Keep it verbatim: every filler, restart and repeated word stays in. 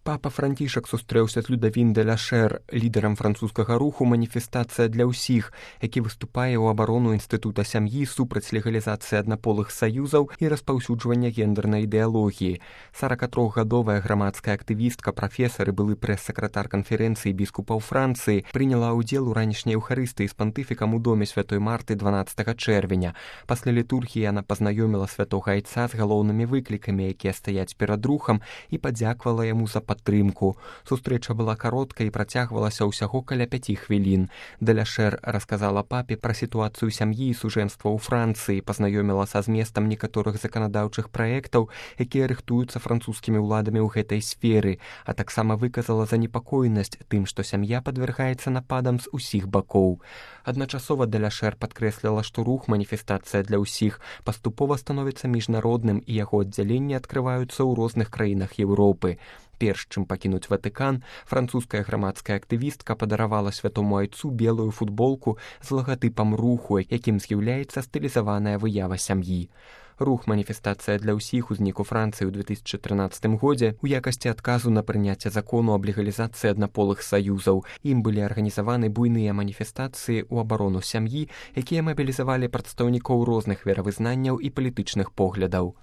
Папа Францішак сустрэўся з Людавін де ля Шэр, лідарам французскага руху «Маніфестацыя для ўсіх», які выступае ў абарону інстытута сям'і супраць легалізацыі аднаполых саюзаў і распаўсюджвання гендернай ідэалогіі. сорокатрохгадовая грамадская актывістка, прафесар і былы прэс-сакратар канферэнцыі біскупаў Францыі прыняла ўдзел у ранішняй эўхарыстыі з пантыфікам у доме святой Марты дванаццатага чэрвеня. Пасля літургіі яна пазнаёміла святога айца з галоўнымі выклікамі, якія стаяць перад рухам, і падзяквала яму за падтрымку. Сустрэча была кароткай і працягвалася ўсяго каля пяці хвілін. Де ля Шэр расказала папе пра сітуацыю сям'і і сужэнства ў Францыі, пазнаёміла са зместам некаторых заканадаўчых праектаў, якія рыхтуюцца французскімі ўладамі ў гэтай сферы, а таксама выказала занепакоенасць тым, што сям'я падвяргаецца нападам з усіх бакоў. Адначасова Де ля Шэр падкрэсліла, што рух «Маніфестацыя для ўсіх» паступова становіцца міжнародным і яго аддзяленні адкрываюцца ў розных краінах Еўропы. Перш чым пакінуць Ватыкан, французская грамадская актывістка падаравала святому айцу белую футболку з лагатыпам руху, якім з'яўляецца стылізаваная выява сям'і. Рух «Маніфестацыя для ўсіх» узнік у Францыі ў две тысячы трынаццатым годзе ў якасці адказу на прыняцце закону аб легалізацыі аднаполых саюзаў. Ім былі арганізаваны буйныя маніфестацыі ў абарону сям'і, якія мабілізавалі прадстаўнікоў розных веравызнанняў і палітычных поглядаў.